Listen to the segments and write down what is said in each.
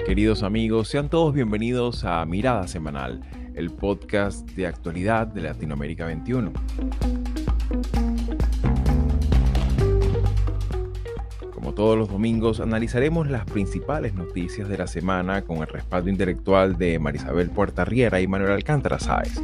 Queridos amigos, sean todos bienvenidos a Mirada Semanal, el podcast de actualidad de Latinoamérica 21. Como todos los domingos, analizaremos las principales noticias de la semana con el respaldo intelectual de Marisabel Puertarriera y Manuel Alcántara Sáez.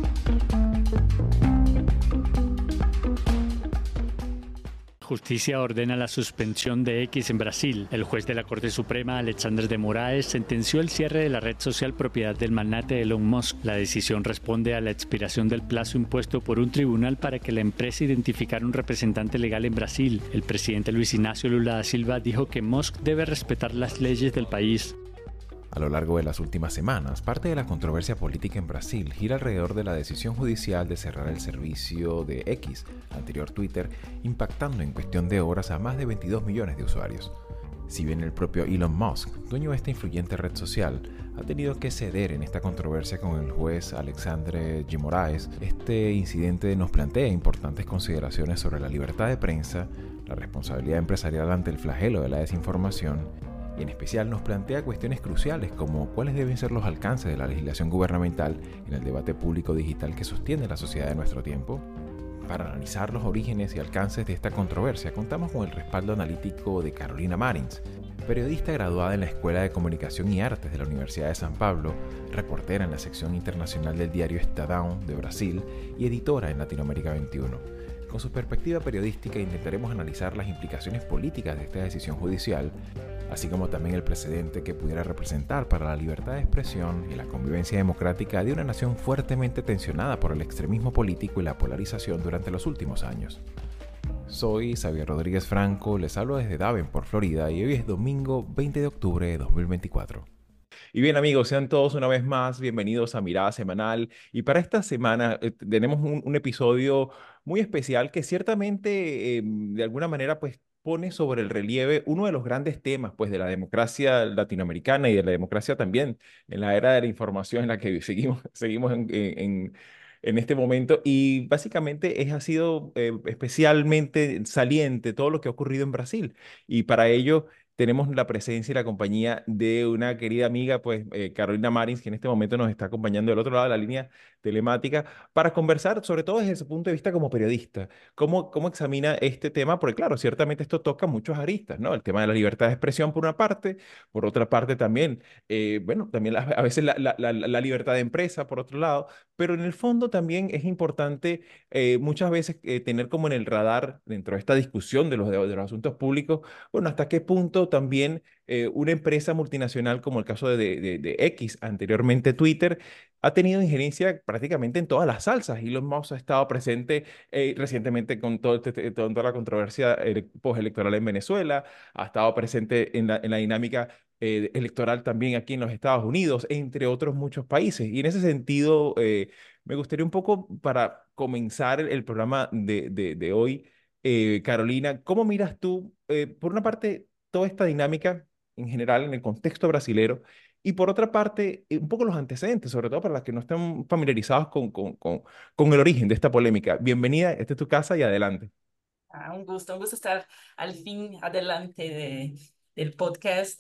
Justicia ordena la suspensión de X en Brasil. El juez de la Corte Suprema, Alexandre de Moraes, sentenció el cierre de la red social propiedad del magnate Elon Musk. La decisión responde a la expiración del plazo impuesto por un tribunal para que la empresa identificara un representante legal en Brasil. El presidente Luis Ignacio Lula da Silva dijo que Musk debe respetar las leyes del país. A lo largo de las últimas semanas, parte de la controversia política en Brasil gira alrededor de la decisión judicial de cerrar el servicio de X, anterior Twitter, impactando en cuestión de horas a más de 22 millones de usuarios. Si bien el propio Elon Musk, dueño de esta influyente red social, ha tenido que ceder en esta controversia con el juez Alexandre de Moraes, este incidente nos plantea importantes consideraciones sobre la libertad de prensa, la responsabilidad empresarial ante el flagelo de la desinformación, y en especial nos plantea cuestiones cruciales como cuáles deben ser los alcances de la legislación gubernamental en el debate público digital que sostiene la sociedad de nuestro tiempo. Para analizar los orígenes y alcances de esta controversia, contamos con el respaldo analítico de Carolina Marins, periodista graduada en la Escuela de Comunicación y Artes de la Universidad de San Pablo, reportera en la sección internacional del diario Estadão de Brasil y editora en Latinoamérica 21. Con su perspectiva periodística intentaremos analizar las implicaciones políticas de esta decisión judicial, así como también el precedente que pudiera representar para la libertad de expresión y la convivencia democrática de una nación fuertemente tensionada por el extremismo político y la polarización durante los últimos años. Soy Xavier Rodríguez Franco, les hablo desde Davenport, Florida, y hoy es domingo 20 de octubre de 2024. Y bien amigos, sean todos una vez más bienvenidos a Mirada Semanal. Y para esta semana tenemos un episodio muy especial que ciertamente de alguna manera pues pone sobre el relieve uno de los grandes temas pues de la democracia latinoamericana y de la democracia también en la era de la información en la que seguimos en este momento. Y básicamente ha sido especialmente saliente todo lo que ha ocurrido en Brasil. Y para ello tenemos la presencia y la compañía de una querida amiga, pues Carolina Marins, que en este momento nos está acompañando del otro lado de la línea telemática para conversar, sobre todo desde su punto de vista como periodista. ¿Cómo examina este tema? Porque claro, ciertamente esto toca muchos aristas, ¿no? El tema de la libertad de expresión por una parte, por otra parte también, bueno, también a veces la libertad de empresa por otro lado, pero en el fondo también es importante muchas veces tener como en el radar, dentro de esta discusión de los asuntos públicos, bueno, hasta qué punto también una empresa multinacional como el caso de X, anteriormente Twitter, ha tenido injerencia prácticamente en todas las salsas. Elon Musk ha estado presente recientemente con toda la controversia postelectoral en Venezuela, ha estado presente en la dinámica electoral también aquí en los Estados Unidos, entre otros muchos países. Y en ese sentido, me gustaría un poco para comenzar el programa de hoy, Carolina, ¿cómo miras tú, por una parte, toda esta dinámica en general en el contexto brasilero y por otra parte, un poco los antecedentes, sobre todo para las que no están familiarizados con el origen de esta polémica? Bienvenida, esta es tu casa y adelante. Un gusto estar al fin adelante del podcast.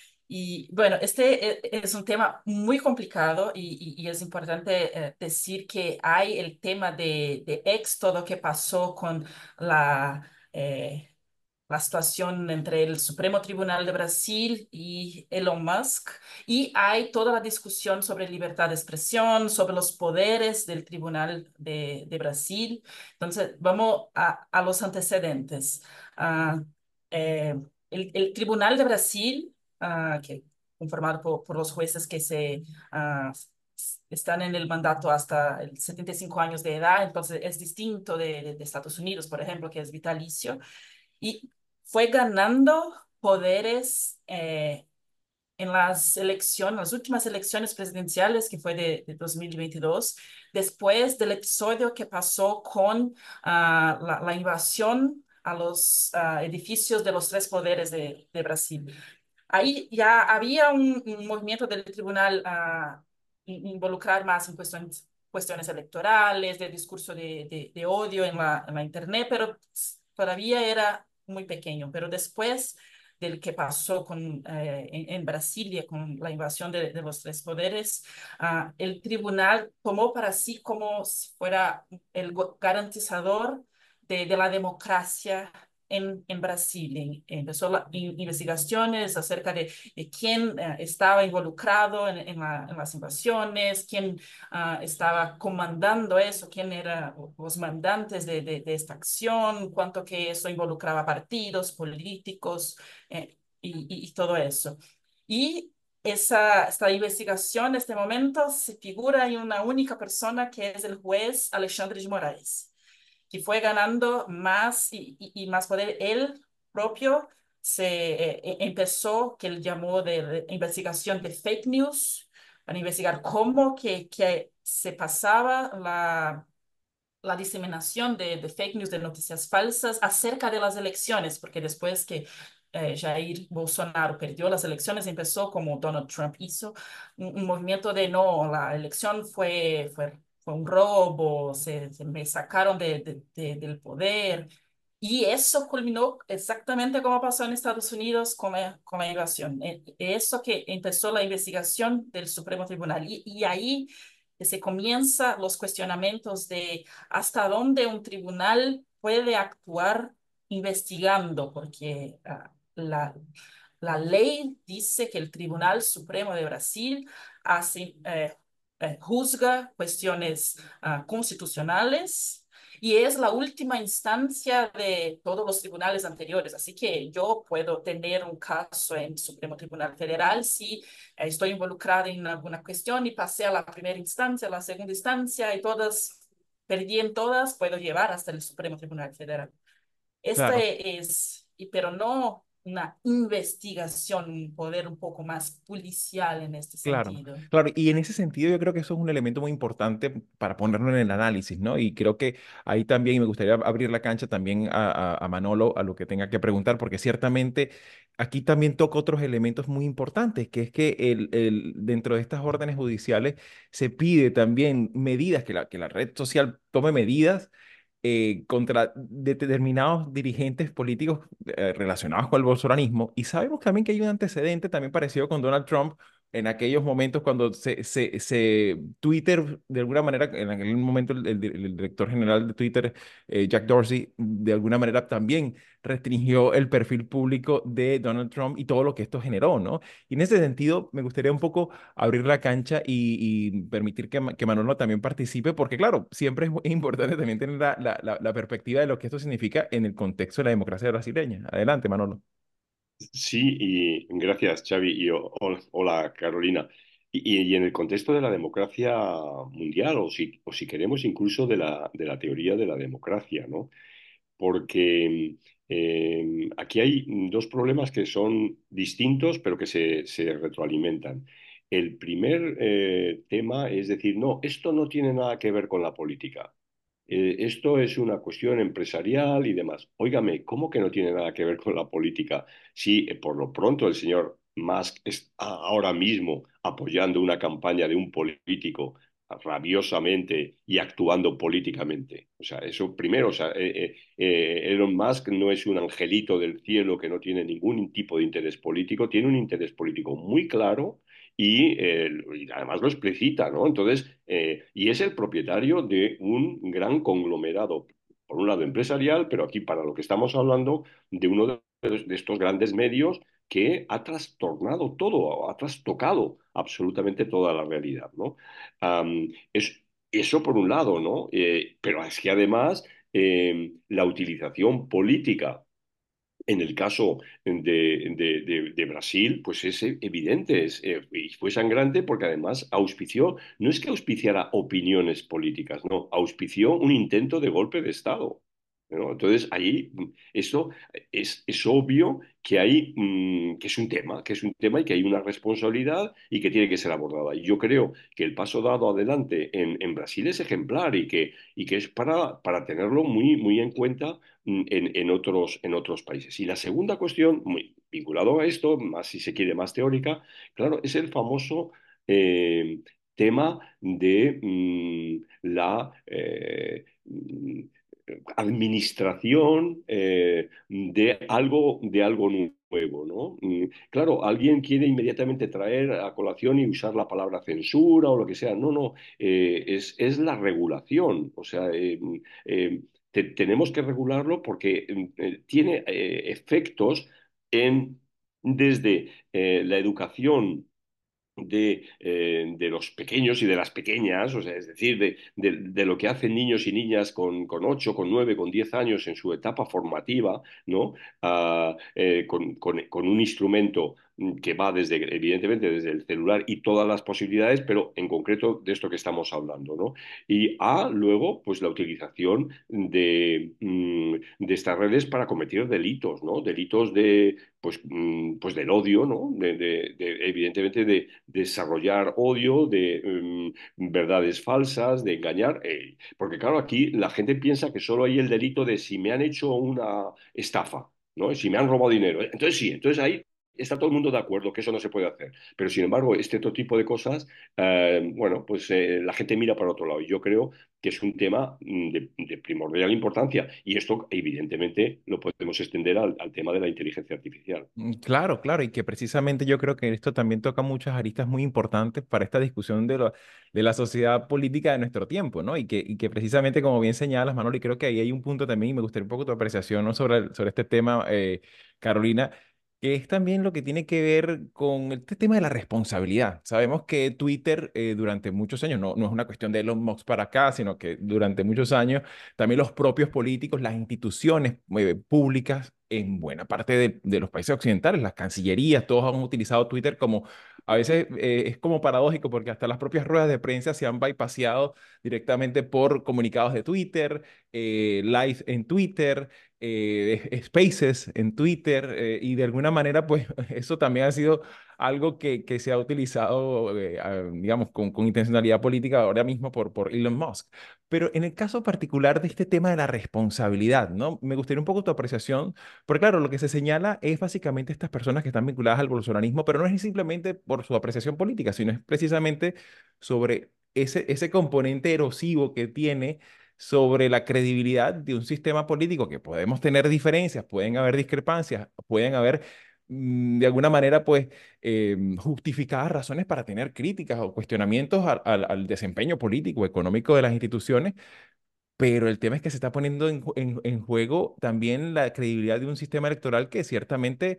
Y bueno, es un tema muy complicado y es importante decir que hay el tema de ex, todo lo que pasó con la, eh, la situación entre el Supremo Tribunal de Brasil y Elon Musk. Y hay toda la discusión sobre libertad de expresión, sobre los poderes del Tribunal de Brasil. Entonces, vamos a los antecedentes. Ah, eh, el Tribunal de Brasil, que conformado por los jueces que ah, están en el mandato hasta el 75 años de edad, entonces es distinto de Estados Unidos, por ejemplo, que es vitalicio, y fue ganando poderes en las elecciones, las últimas elecciones presidenciales, que fue de 2022, después del episodio que pasó con la invasión a los edificios de los tres poderes de Brasil. Ahí ya había un movimiento del tribunal a involucrar más en cuestiones electorales, de discurso de odio en la internet, pero todavía era muy pequeño. Pero después del que pasó en Brasilia con la invasión de los tres poderes, el tribunal tomó para sí como si fuera el garantizador de la democracia en Brasil. Empezó investigaciones acerca de quién estaba involucrado en las invasiones, quién estaba comandando eso, quién eran los mandantes de esta acción, cuánto que eso involucraba partidos políticos y todo eso. Y esta investigación, en este momento, se figura en una única persona que es el juez Alexandre de Moraes, que fue ganando más y más poder. Él propio empezó, que él llamó de investigación de fake news, para investigar cómo que se pasaba la diseminación de fake news, de noticias falsas acerca de las elecciones, porque después que Jair Bolsonaro perdió las elecciones, empezó como Donald Trump hizo, un movimiento de no, la elección fue un robo, se me sacaron del poder. Y eso culminó exactamente como pasó en Estados Unidos con la invasión. Eso que empezó la investigación del Supremo Tribunal. Y ahí se comienza los cuestionamientos de hasta dónde un tribunal puede actuar investigando, porque la ley dice que el Tribunal Supremo de Brasil hace, juzga cuestiones constitucionales y es la última instancia de todos los tribunales anteriores. Así que yo puedo tener un caso en Supremo Tribunal Federal si estoy involucrada en alguna cuestión y pasé a la primera instancia, a la segunda instancia y perdí en todas, puedo llevar hasta el Supremo Tribunal Federal. Claro. Pero no una investigación, un poder un poco más policial en este Claro, sentido. claro, y en ese sentido yo creo que eso es un elemento muy importante para ponerlo en el análisis, ¿no? Y creo que ahí también me gustaría abrir la cancha también a Manolo a lo que tenga que preguntar, porque ciertamente aquí también toca otros elementos muy importantes, que es que dentro de estas órdenes judiciales se pide también medidas, que la red social tome medidas contra determinados dirigentes políticos relacionados con el bolsonarismo, y sabemos también que hay un antecedente también parecido con Donald Trump en aquellos momentos cuando Twitter, de alguna manera, en aquel momento el director general de Twitter, Jack Dorsey, de alguna manera también restringió el perfil público de Donald Trump y todo lo que esto generó, ¿no? Y en ese sentido, me gustaría un poco abrir la cancha y permitir que Manolo también participe, porque claro, siempre es muy importante también tener la perspectiva de lo que esto significa en el contexto de la democracia brasileña. Adelante, Manolo. Sí, y gracias, Xavi, y hola, Carolina. Y en el contexto de la democracia mundial, o si queremos incluso de la teoría de la democracia, ¿no? Porque aquí hay dos problemas que son distintos, pero que se retroalimentan. El primer tema es decir, no, esto no tiene nada que ver con la política. Esto es una cuestión empresarial y demás. Óigame, ¿cómo que no tiene nada que ver con la política? Si por lo pronto el señor Musk está ahora mismo apoyando una campaña de un político rabiosamente y actuando políticamente. O sea, eso primero, o sea, Elon Musk no es un angelito del cielo que no tiene ningún tipo de interés político, tiene un interés político muy claro y además lo explicita, ¿no? Entonces, y es el propietario de un gran conglomerado, por un lado empresarial, pero aquí para lo que estamos hablando, de uno de estos grandes medios que ha trastornado todo, ha trastocado absolutamente toda la realidad, ¿no? Es, eso por un lado, ¿no? Pero es que además la utilización política en el caso de Brasil, pues es evidente, y fue sangrante porque además auspició, no es que auspiciara opiniones políticas, no, auspició un intento de golpe de Estado, ¿no? Entonces, ahí, esto es obvio que hay, que es un tema y que hay una responsabilidad y que tiene que ser abordada. Y yo creo que el paso dado adelante en Brasil es ejemplar y que es para tenerlo muy, muy en cuenta en otros países. Y la segunda cuestión, muy vinculado a esto, más si se quiere más teórica, claro, es el famoso tema de la administración de algo nuevo. nuevo, ¿no? Claro, alguien quiere inmediatamente traer a colación y usar la palabra censura o lo que sea. No, no, es la regulación. O sea, tenemos que regularlo porque tiene efectos en, desde la educación de los pequeños y de las pequeñas, o sea, es decir, de lo que hacen niños y niñas con 8, con 9, con 10 años en su etapa formativa, ¿no? Con un instrumento que va desde, evidentemente, desde el celular y todas las posibilidades, pero en concreto de esto que estamos hablando, ¿no? Y luego, pues la utilización de estas redes para cometer delitos, ¿no? Delitos pues del odio, ¿no? Evidentemente de desarrollar odio, de verdades falsas, de engañar. Porque claro, aquí la gente piensa que solo hay el delito de si me han hecho una estafa, ¿no? Si me han robado dinero. Entonces sí, entonces ahí está todo el mundo de acuerdo que eso no se puede hacer. Pero sin embargo, este otro tipo de cosas, bueno, pues la gente mira para otro lado. Y yo creo que es un tema de primordial importancia. Y esto, evidentemente, lo podemos extender al tema de la inteligencia artificial. Claro, claro, y que precisamente yo creo que esto también toca muchas aristas muy importantes para esta discusión de la sociedad política de nuestro tiempo, ¿no? Y que precisamente, como bien señalas, Manolo, y creo que ahí hay un punto también, y me gustaría un poco tu apreciación, ¿no? Sobre este tema, Carolina, que es también lo que tiene que ver con este tema de la responsabilidad. Sabemos que Twitter durante muchos años, no es una cuestión de Elon Musk para acá, sino que durante muchos años también los propios políticos, las instituciones públicas en buena parte de los países occidentales, las cancillerías, todos han utilizado Twitter como, a veces es como paradójico porque hasta las propias ruedas de prensa se han bypassado directamente por comunicados de Twitter, live en Twitter, spaces en Twitter, y de alguna manera pues eso también ha sido algo que se ha utilizado, digamos, con intencionalidad política ahora mismo por Elon Musk. Pero en el caso particular de este tema de la responsabilidad, ¿no? Me gustaría un poco tu apreciación, porque claro, lo que se señala es básicamente estas personas que están vinculadas al bolsonarismo, pero no es simplemente por su apreciación política, sino es precisamente sobre ese componente erosivo que tiene sobre la credibilidad de un sistema político, que podemos tener diferencias, pueden haber discrepancias, pueden haber de alguna manera, pues, justificadas razones para tener críticas o cuestionamientos al desempeño político, económico de las instituciones, pero el tema es que se está poniendo en juego también la credibilidad de un sistema electoral que ciertamente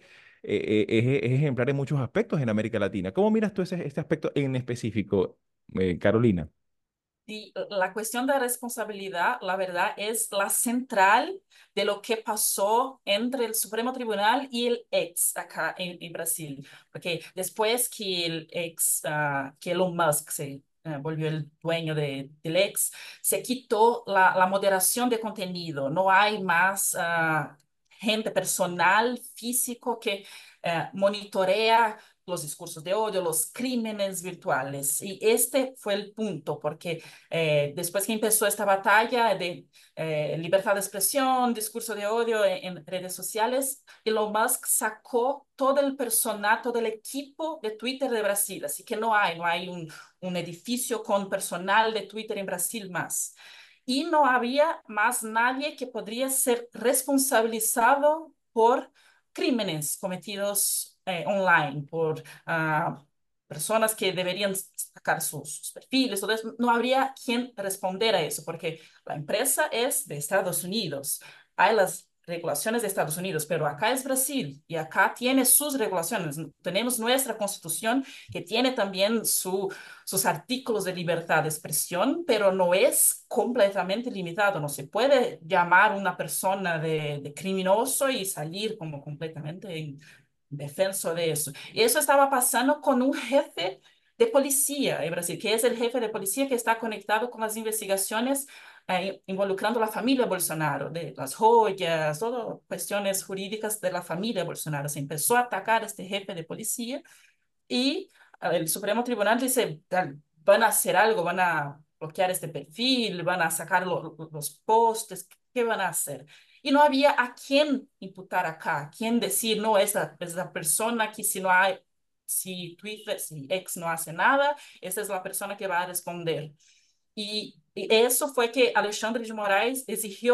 es ejemplar en muchos aspectos en América Latina. ¿Cómo miras tú este aspecto en específico, Carolina? Y la cuestión de responsabilidad, la verdad, es la central de lo que pasó entre el Supremo Tribunal y el ex acá en Brasil. Porque después que el ex, que Elon Musk se volvió el dueño del ex, se quitó la moderación de contenido. No hay más gente personal, físico, que monitorea los discursos de odio, los crímenes virtuales. Y este fue el punto, porque después que empezó esta batalla de libertad de expresión, discurso de odio en redes sociales, Elon Musk sacó todo el personal, todo el equipo de Twitter de Brasil. Así que no hay un edificio con personal de Twitter en Brasil más. Y no había más nadie que podría ser responsabilizado por crímenes cometidos online, por personas que deberían sacar sus perfiles, todo eso. No habría quien responder a eso, porque la empresa es de Estados Unidos. Hay las regulaciones de Estados Unidos, pero acá es Brasil y acá tiene sus regulaciones. Tenemos nuestra constitución que tiene también sus artículos de libertad de expresión, pero no es completamente limitado. No se puede llamar a una persona de criminoso y salir como completamente en defensa de eso. Y eso estaba pasando con un jefe de policía en Brasil, que es el jefe de policía que está conectado con las investigaciones involucrando a la familia Bolsonaro, de las joyas, todas cuestiones jurídicas de la familia Bolsonaro. Se empezó a atacar a este jefe de policía y el Supremo Tribunal dice, van a hacer algo, van a bloquear este perfil, van a sacar los postes, ¿qué van a hacer? Y no había a quién imputar acá, a quién decir, no, esa es la persona que si no hay, si Twitter, si X no hace nada, esa es la persona que va a responder. Y eso fue que Alexandre de Moraes exigió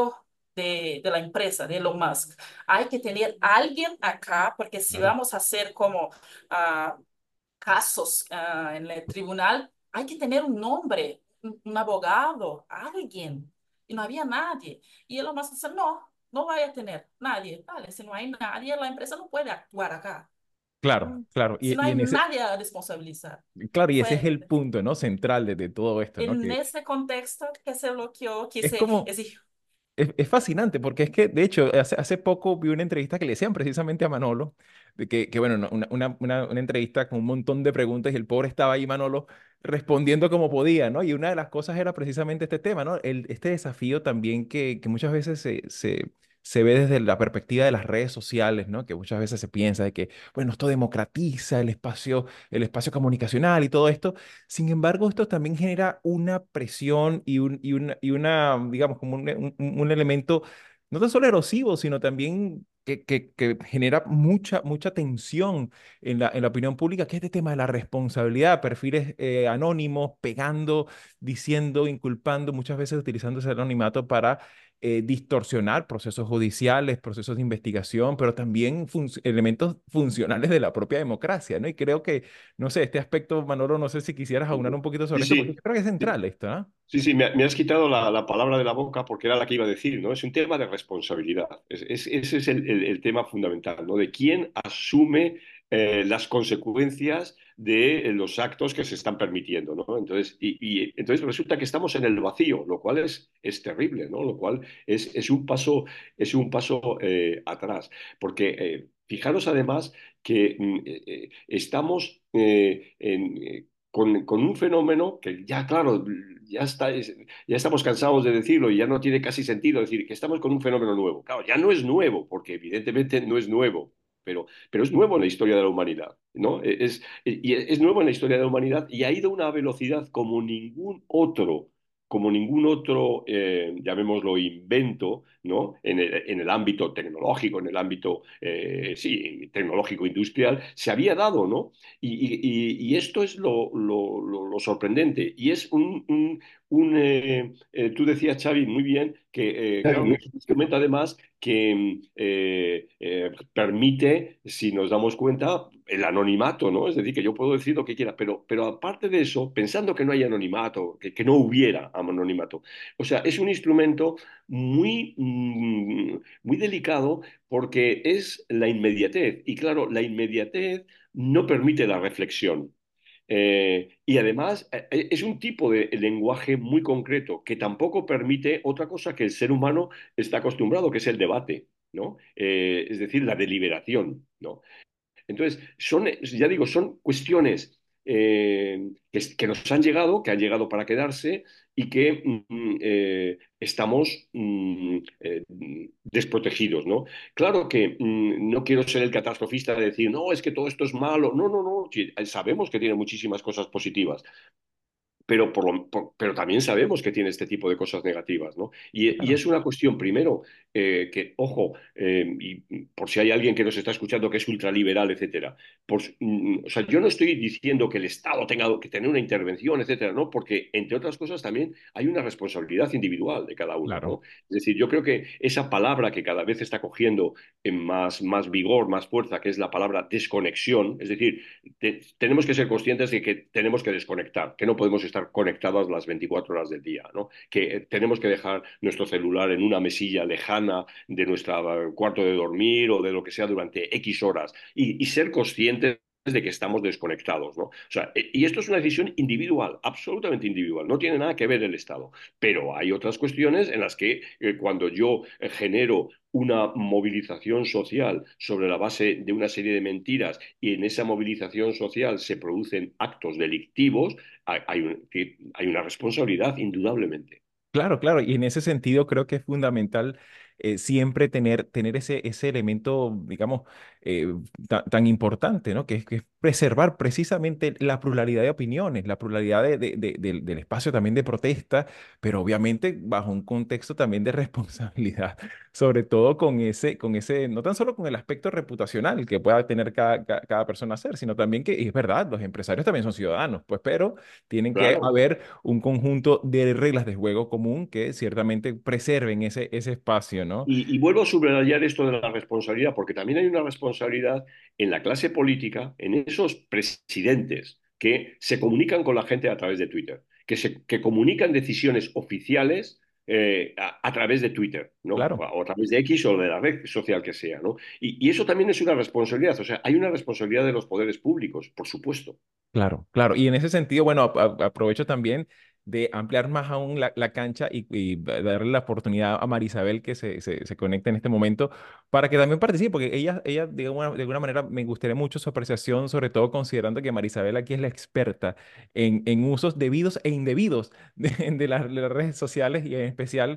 de la empresa, de Elon Musk. Hay que tener a alguien acá, porque si Claro. vamos a hacer como ah, casos en el tribunal, hay que tener un nombre, un abogado, alguien. Y no había nadie. Y Elon Musk dice, no, no vaya a tener nadie. Vale, si no hay nadie, la empresa no puede actuar acá. Claro, Mm, claro. Si no Y hay en ese, nadie a responsabilizar. claro, y ese es Fue el punto, ¿no? Central de todo esto, ¿no? en Que ese contexto que se bloqueó, que es se como, exigió. es fascinante porque es que, de hecho, hace poco vi una entrevista que le hacían precisamente a Manolo, de bueno, una entrevista con un montón de preguntas y el pobre estaba ahí, Manolo, respondiendo como podía, ¿no? Y una de las cosas era precisamente este tema, ¿no? Este desafío también que muchas veces se ve desde la perspectiva de las redes sociales, ¿no? Que muchas veces se piensa de que, bueno, esto democratiza el espacio comunicacional y todo esto. Sin embargo, esto también genera una presión y una, digamos, como un elemento no tan solo erosivo, sino también que genera mucha tensión en la opinión pública, que es este tema de la responsabilidad, perfiles anónimos, pegando, diciendo, inculpando, muchas veces utilizando ese anonimato para distorsionar procesos judiciales, procesos de investigación, pero también elementos funcionales de la propia democracia, ¿no? Y creo que no sé, este aspecto, Manolo, no sé si quisieras aunar un poquito Sí, sobre esto, porque yo sí. creo que es central esto, ¿no? Sí, sí, me has quitado la palabra de la boca porque era la que iba a decir, ¿no? Es un tema de responsabilidad. Ese es el tema fundamental, ¿no? De quién asume las consecuencias de los actos que se están permitiendo, ¿no? Entonces, entonces resulta que estamos en el vacío, lo cual es terrible, ¿no? Lo cual es un paso atrás. Porque fijaros además que estamos con un fenómeno que ya, claro, ya está, ya estamos cansados de decirlo y ya no tiene casi sentido decir que estamos con un fenómeno nuevo. Claro, ya no es nuevo, porque evidentemente no es nuevo, pero es nuevo en la historia de la humanidad, ¿no? Es nuevo en la historia de la humanidad y ha ido a una velocidad como ningún otro, llamémoslo invento, ¿no? En el ámbito tecnológico, en el ámbito, sí, tecnológico industrial, se había dado, ¿no? Y esto es lo sorprendente. Y es tú decías, Xavi, muy bien, que claro, que es un instrumento además que permite, si nos damos cuenta, el anonimato, ¿no? Es decir, que yo puedo decir lo que quiera, pero aparte de eso, pensando que no hay anonimato, que no hubiera anonimato, o sea, es un instrumento muy delicado porque es la inmediatez. Y claro, la inmediatez no permite la reflexión. Y además es un tipo de lenguaje muy concreto que tampoco permite otra cosa que el ser humano está acostumbrado, que es el debate, ¿no? Es decir, la deliberación, ¿no? Entonces, ya digo, son cuestiones que nos han llegado, que han llegado para quedarse y que estamos desprotegidos, ¿no? Claro que no quiero ser el catastrofista de decir, no, es que todo esto es malo. No, no, no. Sí, sabemos que tiene muchísimas cosas positivas, pero también sabemos que tiene este tipo de cosas negativas, ¿no? Y Claro. es una cuestión, primero, que, ojo, y por si hay alguien que nos está escuchando que es ultraliberal, etcétera, o sea, yo no estoy diciendo que el Estado tenga que tener una intervención, etcétera, ¿no? Porque, entre otras cosas, también hay una responsabilidad individual de cada uno, Claro. ¿no? Es decir, yo creo que esa palabra que cada vez está cogiendo en más vigor, más fuerza, que es la palabra desconexión, es decir, tenemos que ser conscientes de que tenemos que desconectar, que no podemos estar conectados las 24 horas del día, ¿no? Que tenemos que dejar nuestro celular en una mesilla lejana de nuestro cuarto de dormir o de lo que sea durante X horas y ser conscientes de que estamos desconectados, ¿no? O sea, y esto es una decisión individual, absolutamente individual, no tiene nada que ver el Estado. Pero hay otras cuestiones en las que cuando yo genero una movilización social sobre la base de una serie de mentiras y en esa movilización social se producen actos delictivos, hay una responsabilidad, indudablemente. Claro, claro, y en ese sentido creo que es fundamental siempre tener ese elemento, digamos, eh, tan importante, ¿no? Que es preservar precisamente la pluralidad de opiniones, la pluralidad del espacio también de protesta, pero obviamente bajo un contexto también de responsabilidad, sobre todo con ese, no tan solo con el aspecto reputacional que pueda tener cada persona hacer, sino también que es verdad, los empresarios también son ciudadanos, pues, pero tienen que Claro. haber un conjunto de reglas de juego común que ciertamente preserven ese espacio, ¿no? Y vuelvo a subrayar esto de la responsabilidad, porque también hay una responsabilidad en la clase política, en esos presidentes que se comunican con la gente a través de Twitter, que comunican decisiones oficiales a través de Twitter, ¿no? Claro. O a través de X o de la red social que sea, ¿no? Y eso también es una responsabilidad, o sea, hay una responsabilidad de los poderes públicos, por supuesto. Claro, claro. Y en ese sentido, bueno, aprovecho también de ampliar más aún la cancha y darle la oportunidad a Marisabel que se conecte en este momento para que también participe, porque ella de alguna manera me gustaría mucho su apreciación, sobre todo considerando que Marisabel aquí es la experta en usos debidos e indebidos de las redes sociales y en especial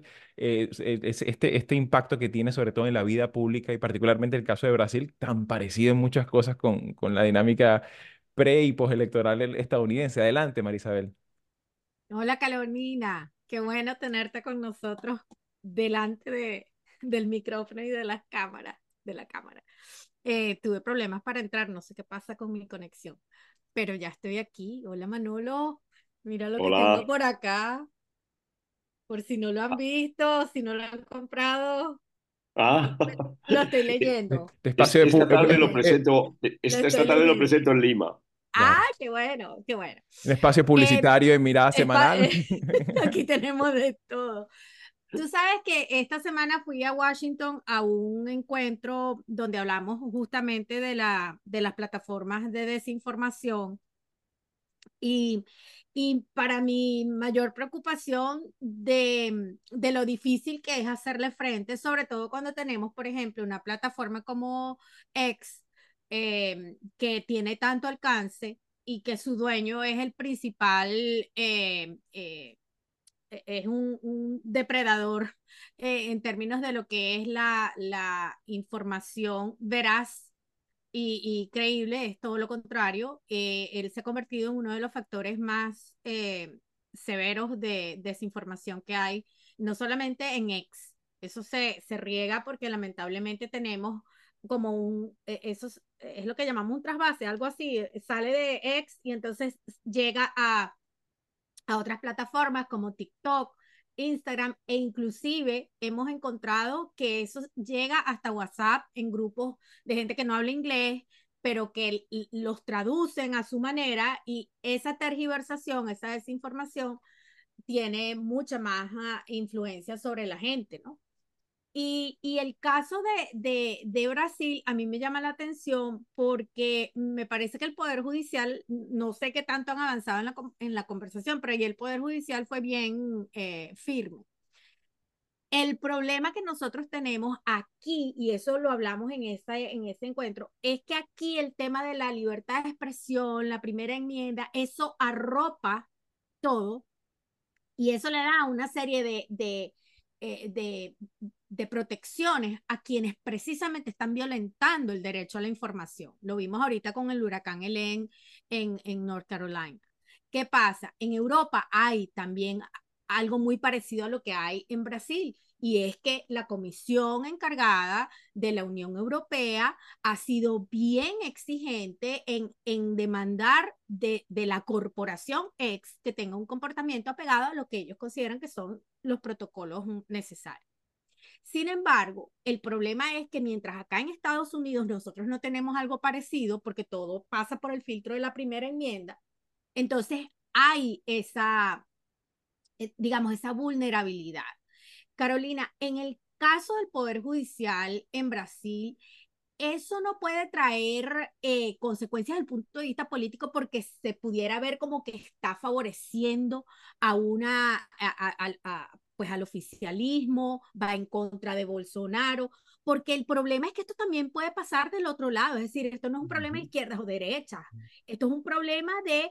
este impacto que tiene sobre todo en la vida pública y particularmente el caso de Brasil, tan parecido en muchas cosas con la dinámica pre y postelectoral estadounidense. Adelante, Marisabel. Hola Carolina, qué bueno tenerte con nosotros delante del micrófono y de las cámaras, de la cámara. Tuve problemas para entrar, no sé qué pasa con mi conexión, pero ya estoy aquí. Hola Manolo, mira lo que tengo Hola. por acá, por si no lo han visto, si no lo han comprado, Ah, lo estoy leyendo, Este espacio de esta tarde lo eh, presento, lo esta estoy tarde lo leyendo. presento en Lima. Ah, claro. qué bueno, qué bueno. Un espacio Eh, publicitario en mirada espa- semanal. aquí tenemos de todo. Tú sabes que esta semana fui a Washington a un encuentro donde hablamos justamente de las plataformas de desinformación y, y para mi mayor preocupación de lo difícil que es hacerle frente, sobre todo cuando tenemos, por ejemplo, una plataforma como X, que tiene tanto alcance y que su dueño es el principal es un depredador en términos de lo que es la información veraz y creíble, es todo lo contrario. Él se ha convertido en uno de los factores más severos de desinformación que hay, no solamente en X, eso se riega porque lamentablemente tenemos como eso es lo que llamamos un trasvase, algo así, sale de X y entonces llega a otras plataformas como TikTok, Instagram e inclusive hemos encontrado que eso llega hasta WhatsApp en grupos de gente que no habla inglés, pero que los traducen a su manera y esa tergiversación, esa desinformación tiene mucha más influencia sobre la gente, ¿no? Y el caso de Brasil a mí me llama la atención porque me parece que el Poder Judicial, no sé qué tanto han avanzado en la conversación, pero ahí el Poder Judicial fue bien firme. El problema que nosotros tenemos aquí, y eso lo hablamos en ese encuentro, es que aquí el tema de la libertad de expresión, la primera enmienda, eso arropa todo y eso le da una serie eh, de, de protecciones a quienes precisamente están violentando el derecho a la información. Lo vimos ahorita con el huracán Helene en North Carolina. ¿Qué pasa? En Europa hay también algo muy parecido a lo que hay en Brasil, y es que la comisión encargada de la Unión Europea ha sido bien exigente en demandar de la corporación X que tenga un comportamiento apegado a lo que ellos consideran que son los protocolos necesarios. Sin embargo, el problema es que mientras acá en Estados Unidos nosotros no tenemos algo parecido porque todo pasa por el filtro de la primera enmienda, entonces hay digamos, esa vulnerabilidad. Carolina, en el caso del Poder Judicial en Brasil, eso no puede traer consecuencias desde el punto de vista político porque se pudiera ver como que está favoreciendo a pues al oficialismo, va en contra de Bolsonaro, porque el problema es que esto también puede pasar del otro lado, es decir, esto no es un problema de izquierdas o derechas, esto es un problema de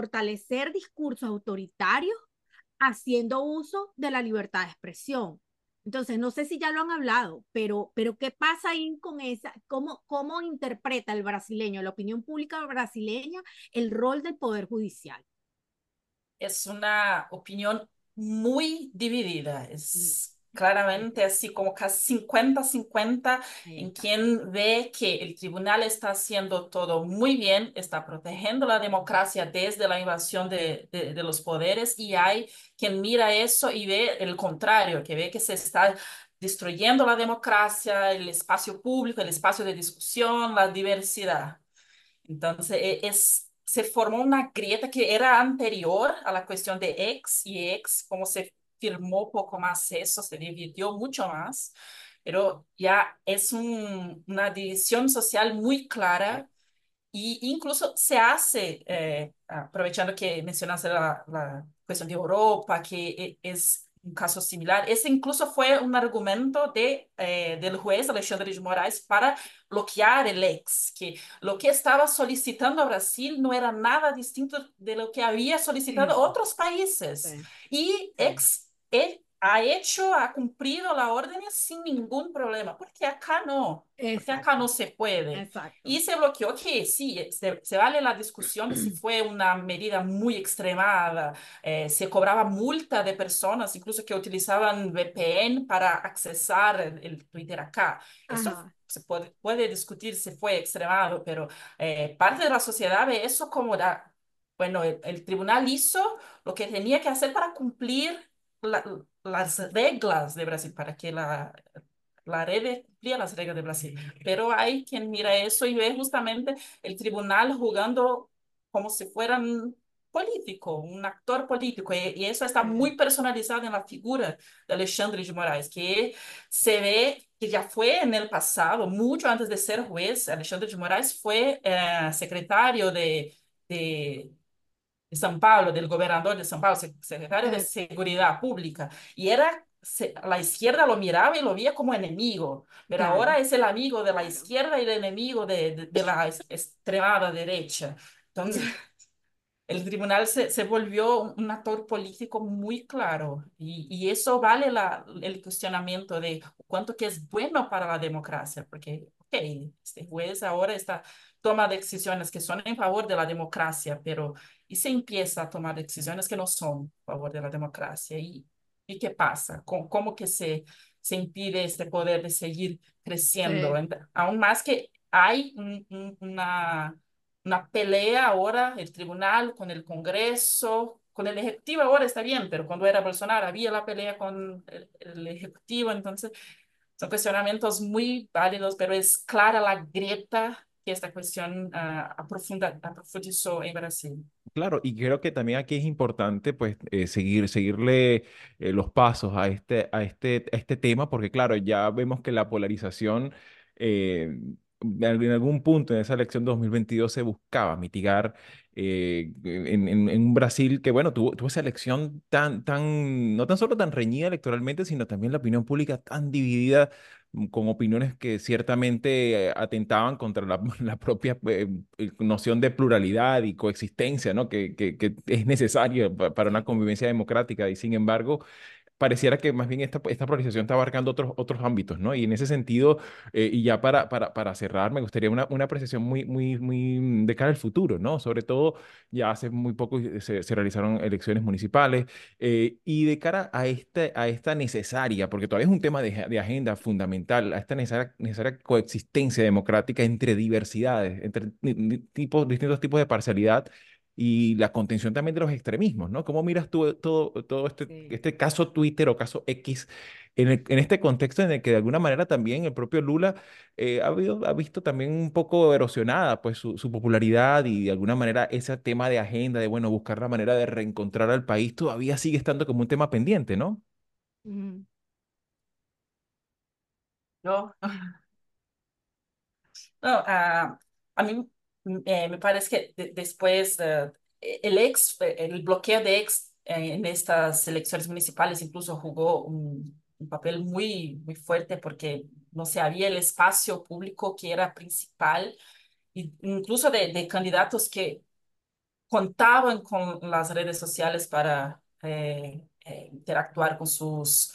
fortalecer discursos autoritarios haciendo uso de la libertad de expresión. Entonces, no sé si ya lo han hablado, pero ¿qué pasa ahí con esa? ¿Cómo interpreta el brasileño, la opinión pública brasileña, el rol del Poder Judicial? Es una opinión muy dividida. Mm, Es claramente así como casi 50-50 ahí en está. quien ve que el tribunal está haciendo todo muy bien, está protegiendo la democracia desde la invasión de los poderes, y hay quien mira eso y ve el contrario, que ve que se está destruyendo la democracia, el espacio público, el espacio de discusión, la diversidad. Entonces, se formó una grieta que era anterior a la cuestión de ex y ex, como se firmó poco más eso, se dividió mucho más, pero ya es una división social muy clara, y incluso se hace, aprovechando que mencionaste la cuestión de Europa, que es un caso similar, ese incluso fue un argumento del juez Alexandre de Moraes para bloquear el ex, que lo que estaba solicitando a Brasil no era nada distinto de lo que había solicitado Eso, otros países. sí, Y sí, ex, él ha cumplido la orden sin ningún problema, porque acá no. Porque acá exacto, no se puede. exacto. Y se bloqueó que sí, se vale la discusión de si fue una medida muy extremada. Se cobraba multa de personas, incluso que utilizaban VPN para accesar el Twitter acá. Eso Ajá, puede discutir si fue extremado, pero parte de la sociedad ve eso como bueno, el tribunal hizo lo que tenía que hacer para cumplir la- las reglas de Brasil, para que la red cumplía las reglas de Brasil. Pero hay quien mira eso y ve justamente el tribunal jugando como si fueran político, un actor político, y eso está sí, muy personalizado en la figura de Alexandre de Moraes, que se ve que ya fue en el pasado, mucho antes de ser juez. Alexandre de Moraes fue secretario de São Paulo, del gobernador de São Paulo, secretario de sí, Seguridad Pública, y la izquierda lo miraba y lo veía como enemigo, pero claro, ahora es el amigo de la claro. izquierda y el enemigo de la extremada derecha. Entonces, Sí, el tribunal se volvió un actor político muy claro, y eso vale el cuestionamiento de cuánto que es bueno para la democracia, porque, ok, este juez ahora toma decisiones que son en favor de la democracia, pero ¿y se empieza a tomar decisiones que no son a favor de la democracia? ¿Y qué pasa? ¿Cómo que se impide este poder de seguir creciendo? sí, Aún más que hay una pelea ahora, el tribunal con el Congreso, con el Ejecutivo ahora está bien, pero cuando era Bolsonaro había la pelea con el Ejecutivo. Entonces son cuestionamientos muy válidos, pero es clara la grieta que esta cuestión aprofundizó en Brasil. Claro, y creo que también aquí es importante pues seguirle los pasos a este tema, porque claro, ya vemos que la polarización en algún punto en esa elección 2022 se buscaba mitigar en un Brasil que, bueno, tuvo esa elección no tan solo tan reñida electoralmente, sino también la opinión pública tan dividida con opiniones que ciertamente atentaban contra la propia noción de pluralidad y coexistencia, ¿no? Que es necesaria para una sí, convivencia democrática. Y sin embargo, pareciera que más bien esta polarización está abarcando otros ámbitos, ¿no? Y en ese sentido, y ya para cerrar, me gustaría una apreciación muy de cara al futuro, ¿no? Sobre todo, ya hace muy poco se realizaron elecciones municipales, y de cara a esta necesaria, porque todavía es un tema de agenda fundamental, a esta necesaria coexistencia democrática entre diversidades, entre distintos tipos de parcialidad y la contención también de los extremismos, ¿no? ¿Cómo miras tú todo sí. este caso Twitter o caso X en este contexto en el que de alguna manera también el propio Lula ha visto también un poco erosionada pues su popularidad, y de alguna manera ese tema de agenda, de bueno, buscar la manera de reencontrar al país todavía sigue estando como un tema pendiente, ¿no? Ujú. Yo, no, a mí me parece que después el bloqueo de ex en estas elecciones municipales incluso jugó un papel muy fuerte, porque no se había el espacio público que era principal, incluso de candidatos que contaban con las redes sociales para interactuar con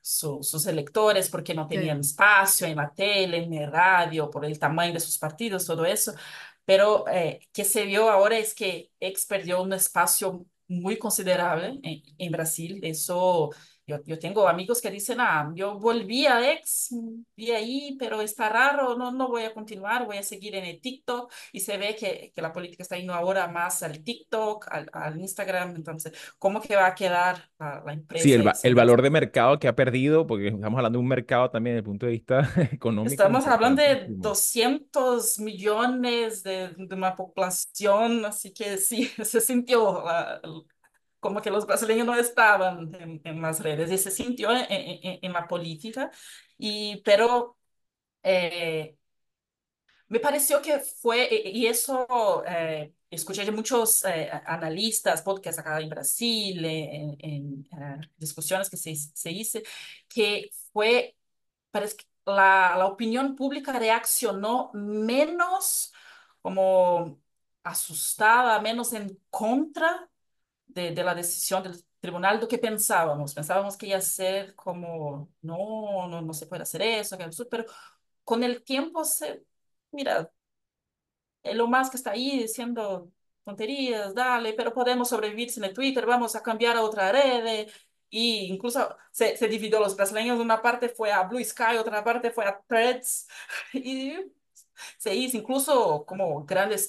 sus electores porque no Sí. tenían espacio en la tele, en el radio, por el tamaño de sus partidos, todo eso. Pero que se vio ahora es que X perdió un espacio muy considerable en Brasil. Eso, yo tengo amigos que dicen, ah, yo volví a X, vi ahí, pero está raro, no, no voy a continuar, voy a seguir en el TikTok. Y se ve que la política está yendo ahora más al TikTok, al Instagram. Entonces, ¿cómo que va a quedar la Sí, empresa X el en valor Brasil? de mercado que ha perdido, porque estamos hablando de un mercado también desde el punto de vista económico Estamos hablando de importantísimo. 200 millones de una población, así que sí, se sintió como que los brasileños no estaban en las redes y se sintió en la política, pero eh, me pareció que fue, y eso escuché de muchos analistas, podcast acá en Brasil, discusiones que se hizo, que fue, parece que la opinión pública reaccionó menos como asustada, menos en contra de la decisión del tribunal do que pensábamos. Pensábamos que iba a ser como, no, no, no se puede hacer eso, que absurdo, pero con el tiempo mira, Elon Musk está ahí diciendo tonterías, dale, pero podemos sobrevivir sin el Twitter, vamos a cambiar a otra red. Y incluso se dividió los brasileños, una parte fue a Blue Sky, otra parte fue a Threads. Y se hizo incluso como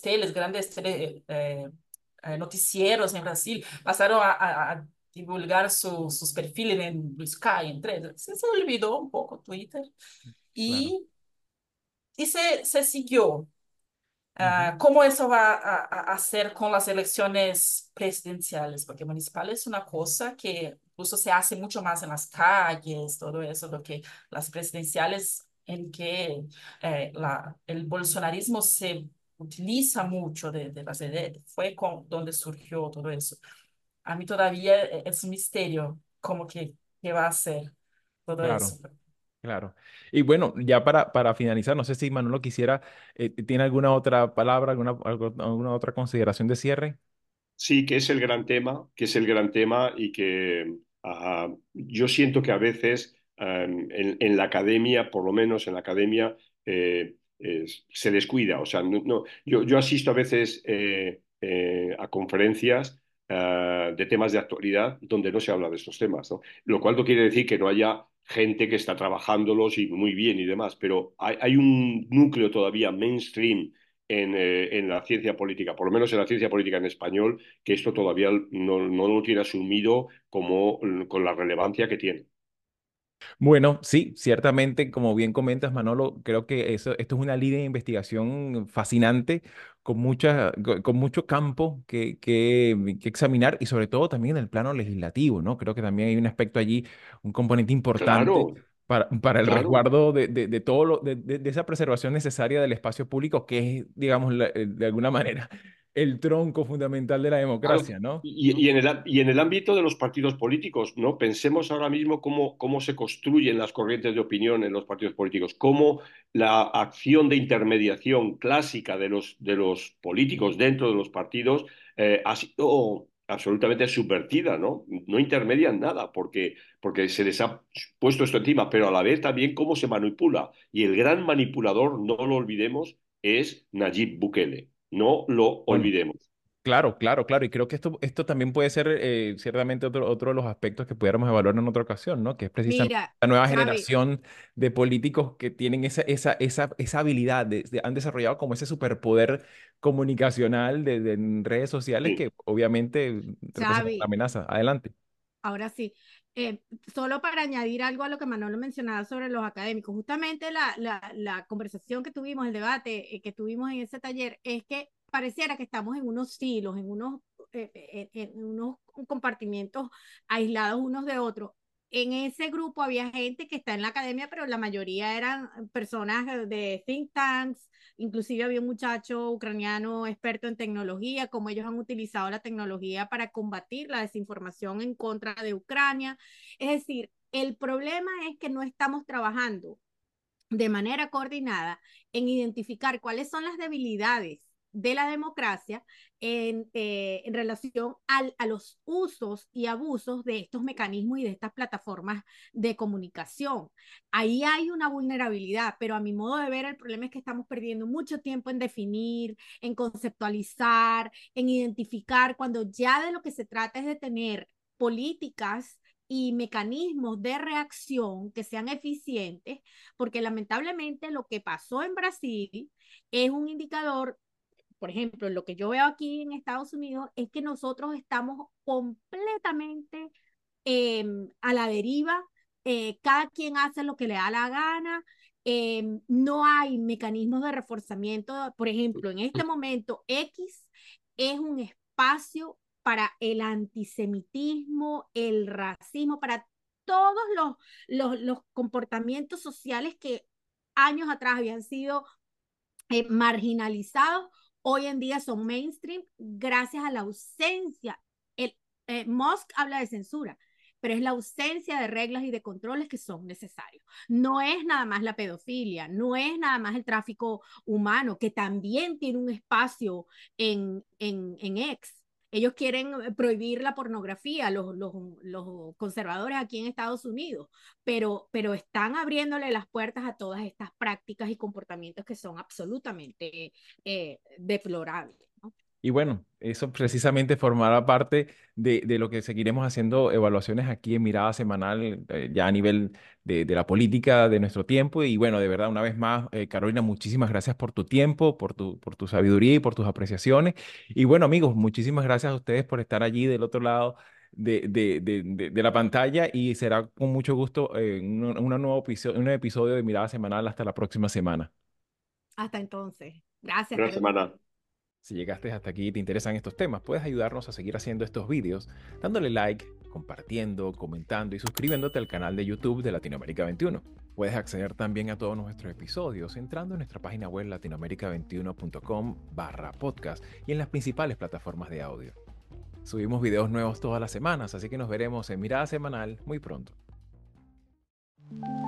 noticieros en Brasil, pasaron a divulgar sus perfiles en Blue Sky, en Threads. Se olvidó un poco Twitter Claro. y, y se siguió. Ujú. ¿Cómo eso va a hacer con las elecciones presidenciales? Porque municipal es una cosa que incluso se hace mucho más en las calles, todo eso, lo que las presidenciales en que el bolsonarismo se utiliza mucho de las redes. Fue donde surgió todo eso. A mí todavía es un misterio cómo que va a hacer todo Claro. eso. Claro. Y bueno, ya para finalizar, no sé si Manolo quisiera, ¿tiene alguna otra palabra, alguna otra consideración de cierre? Sí, que es el gran tema, que es el gran tema y que yo siento que a veces en la academia, por lo menos en la academia, se descuida. O sea, yo asisto a veces a conferencias de temas de actualidad donde no se habla de estos temas, ¿no? Lo cual no quiere decir que no haya gente que está trabajándolos y muy bien y demás, pero hay un núcleo todavía mainstream en la ciencia política, por lo menos en la ciencia política en español, que esto todavía no lo tiene asumido como con la relevancia que tiene. Bueno, sí, ciertamente, como bien comentas, Manolo, creo que esto es una línea de investigación fascinante, con mucho campo que examinar y sobre todo también en el plano legislativo, ¿no? Creo que también hay un aspecto allí, un componente importante Claro, para el claro, resguardo de todo de esa preservación necesaria del espacio público, que es, digamos, de alguna manera, el tronco fundamental de la claro. democracia, ¿no? Y en el ámbito de los partidos políticos, ¿no? Pensemos ahora mismo cómo se construyen las corrientes de opinión en los partidos políticos, cómo la acción de intermediación clásica de los políticos dentro de los partidos ha sido absolutamente subvertida, ¿no? No intermedian nada porque se les ha puesto esto encima, pero a la vez también cómo se manipula. Y el gran manipulador, no lo olvidemos, es Nayib Bukele. No lo Bueno. olvidemos. Claro, claro, claro. Y creo que esto también puede ser ciertamente otro de los aspectos que pudiéramos evaluar en otra ocasión, ¿no? Que es precisamente Mira, la nueva Xavi, generación de políticos que tienen esa habilidad, han desarrollado como ese superpoder comunicacional en redes sociales Sí. que obviamente representan una Xavi, amenaza. Adelante. ahora sí. Solo para añadir algo a lo que Manolo mencionaba sobre los académicos, justamente la conversación que tuvimos, el debate que tuvimos en ese taller, es que pareciera que estamos en unos silos, en unos compartimientos aislados unos de otros. En ese grupo había gente que está en la academia, pero la mayoría eran personas de think tanks. Inclusive había un muchacho ucraniano experto en tecnología, cómo ellos han utilizado la tecnología para combatir la desinformación en contra de Ucrania. Es decir, el problema es que no estamos trabajando de manera coordinada en identificar cuáles son las debilidades de la democracia en relación a los usos y abusos de estos mecanismos y de estas plataformas de comunicación. Ahí hay una vulnerabilidad, pero a mi modo de ver el problema es que estamos perdiendo mucho tiempo en definir, en conceptualizar, en identificar, cuando ya de lo que se trata es de tener políticas y mecanismos de reacción que sean eficientes, porque lamentablemente lo que pasó en Brasil es un indicador. Por ejemplo, lo que yo veo aquí en Estados Unidos es que nosotros estamos completamente a la deriva, cada quien hace lo que le da la gana, no hay mecanismos de reforzamiento. Por ejemplo, en este momento X es un espacio para el antisemitismo, el racismo, para todos los comportamientos sociales que años atrás habían sido marginalizados, hoy en día son mainstream gracias a la ausencia. Musk habla de censura, pero es la ausencia de reglas y de controles que son necesarios. No es nada más la pedofilia, no es nada más el tráfico humano, que también tiene un espacio en X. Ellos quieren prohibir la pornografía, los conservadores aquí en Estados Unidos, pero están abriéndole las puertas a todas estas prácticas y comportamientos que son absolutamente deplorables, ¿no? Y bueno, eso precisamente formará parte de lo que seguiremos haciendo evaluaciones aquí en Mirada Semanal, ya a nivel de la política de nuestro tiempo. Y bueno, de verdad, una vez más, Carolina, muchísimas gracias por tu tiempo, por tu sabiduría y por tus apreciaciones. Y bueno, amigos, muchísimas gracias a ustedes por estar allí del otro lado de la pantalla, y será con mucho gusto un nuevo episodio de Mirada Semanal. Hasta la próxima semana. Hasta entonces. Gracias, Buena Carolina. semana. Si llegaste hasta aquí y te interesan estos temas, puedes ayudarnos a seguir haciendo estos vídeos dándole like, compartiendo, comentando y suscribiéndote al canal de YouTube de Latinoamérica 21. Puedes acceder también a todos nuestros episodios entrando en nuestra página web latinoamerica21.com/podcast y en las principales plataformas de audio. Subimos videos nuevos todas las semanas, así que nos veremos en Mirada Semanal muy pronto.